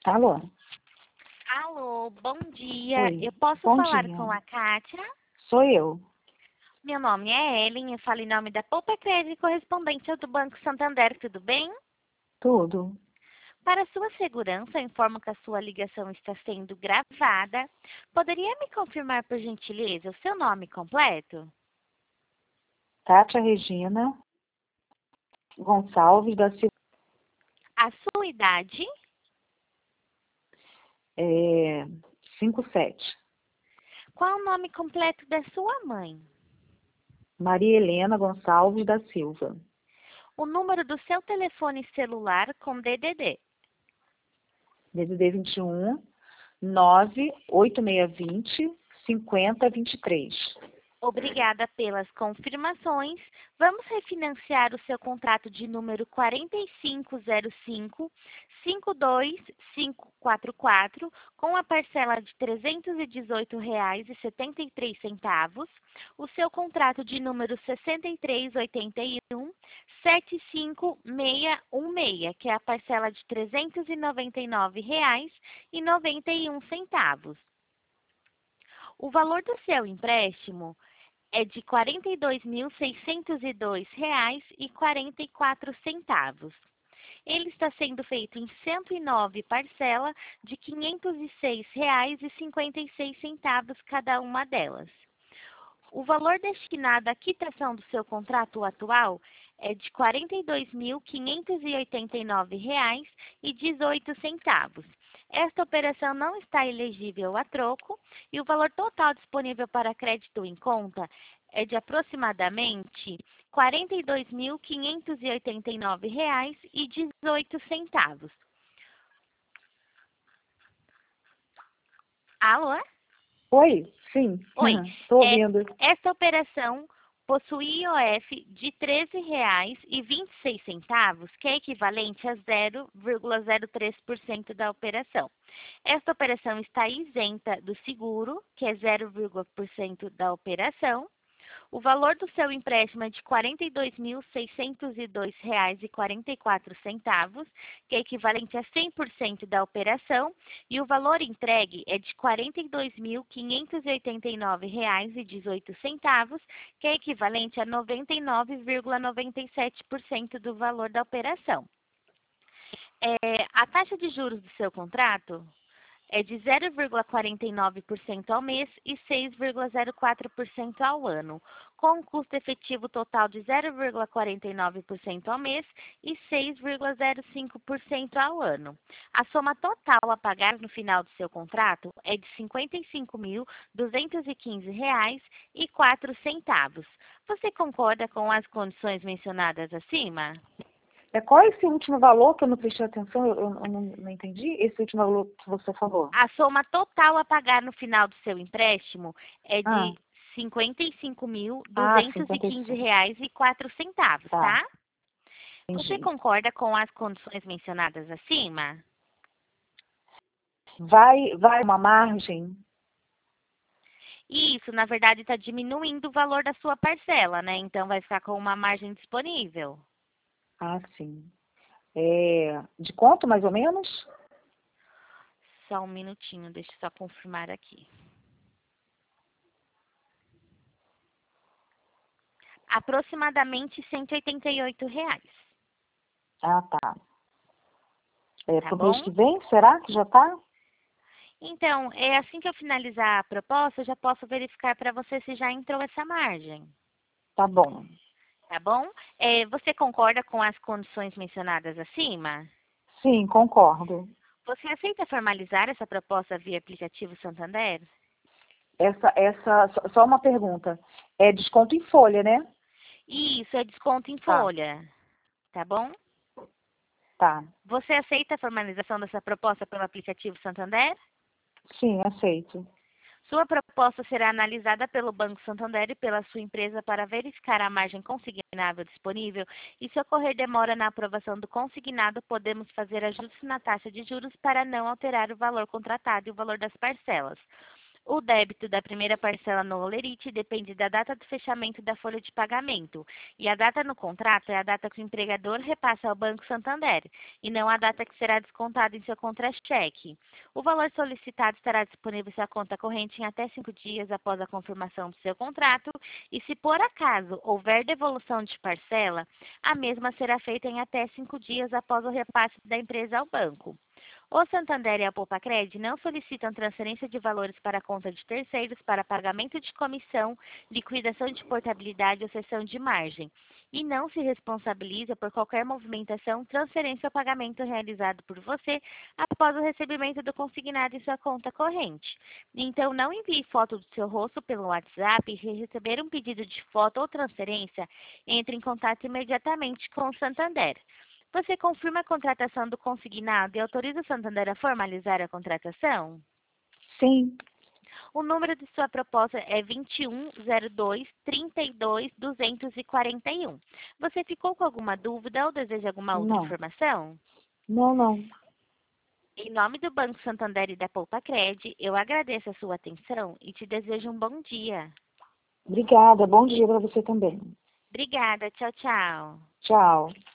Alô? Alô, bom dia. Oi. Eu posso Bom falar dia. com a Kátia? Sou eu. Meu nome é Ellen, eu falo em nome da Poupa Crédito e correspondente do Banco Santander, tudo bem? Tudo. Para sua segurança, eu informo que a sua ligação está sendo gravada. Poderia me confirmar, por gentileza, o seu nome completo? Kátia Regina Gonçalves da Silva. A sua idade? 57. Qual o nome completo da sua mãe? Maria Helena Gonçalves da Silva. O número do seu telefone celular com DDD? DDD 21 98620 5023. Obrigada pelas confirmações. Vamos refinanciar o seu contrato de número 4505-52544 com a parcela de R$ 318,73. O seu contrato de número 6381-75616, que é a parcela de R$ 399,91. O valor do seu empréstimo é de R$ 42.602,44. Ele está sendo feito em 109 parcelas de R$ 506,56 cada uma delas. O valor destinado à quitação do seu contrato atual é de R$ 42.589,18. Esta operação não está elegível a troco e o valor total disponível para crédito em conta é de aproximadamente R$ 42.589,18. Alô? Oi, sim. Oi. Estou ouvindo. Esta operação possui IOF de R$ 13,26, que é equivalente a 0,03% da operação. Esta operação está isenta do seguro, que é 0,1% da operação. O valor do seu empréstimo é de R$ 42.602,44, que é equivalente a 100% da operação, e o valor entregue é de R$ 42.589,18, que é equivalente a 99,97% do valor da operação. A taxa de juros do seu contrato é de 0,49% ao mês e 6,04% ao ano, com um custo efetivo total de 0,49% ao mês e 6,05% ao ano. A soma total a pagar no final do seu contrato é de R$ 55.215,04. Você concorda com as condições mencionadas acima? Qual é esse último valor que eu não prestei atenção? Eu não entendi esse último valor que você falou. A soma total a pagar no final do seu empréstimo é de Ah, R$ 55. R$ 55.215,04, Tá, tá? Você entendi. concorda com as condições mencionadas acima? Vai uma margem? Isso, na verdade, está diminuindo o valor da sua parcela, né? Então, vai ficar com uma margem disponível. Ah, sim. De quanto, mais ou menos? Só um minutinho, deixa eu só confirmar aqui. Aproximadamente R$ 188, Ah, tá. tá Pro mês bom? que vem, será que já tá? Então, assim que eu finalizar a proposta, eu já posso verificar para você se já entrou essa margem, Tá bom. tá bom? Você concorda com as condições mencionadas acima? Sim, concordo. Você aceita formalizar essa proposta via aplicativo Santander? Só uma pergunta. É desconto em folha, né? Isso, é desconto em Tá, folha, tá bom? tá. Você aceita a formalização dessa proposta pelo aplicativo Santander? Sim, aceito. Sua proposta será analisada pelo Banco Santander e pela sua empresa para verificar a margem consignável disponível e, se ocorrer demora na aprovação do consignado, podemos fazer ajustes na taxa de juros para não alterar o valor contratado e o valor das parcelas. O débito da primeira parcela no Olerite depende da data do fechamento da folha de pagamento, e a data no contrato é a data que o empregador repassa ao Banco Santander, e não a data que será descontada em seu contra-cheque. O valor solicitado estará disponível em sua conta corrente em até 5 dias após a confirmação do seu contrato, e se por acaso houver devolução de parcela, a mesma será feita em até 5 dias após o repasse da empresa ao banco. O Santander e a Poupacred não solicitam transferência de valores para a conta de terceiros para pagamento de comissão, liquidação de portabilidade ou cessão de margem, e não se responsabiliza por qualquer movimentação, transferência ou pagamento realizado por você após o recebimento do consignado em sua conta corrente. Então, não envie foto do seu rosto pelo WhatsApp e se receber um pedido de foto ou transferência, entre em contato imediatamente com o Santander. Você confirma a contratação do consignado e autoriza o Santander a formalizar a contratação? Sim. O número de sua proposta é 2102-32-241. Você ficou com alguma dúvida ou deseja alguma outra Não. informação? Não. Em nome do Banco Santander e da Poupacred, eu agradeço a sua atenção e te desejo um bom dia. Obrigada. Bom dia para você também. Obrigada. Tchau, tchau. Tchau.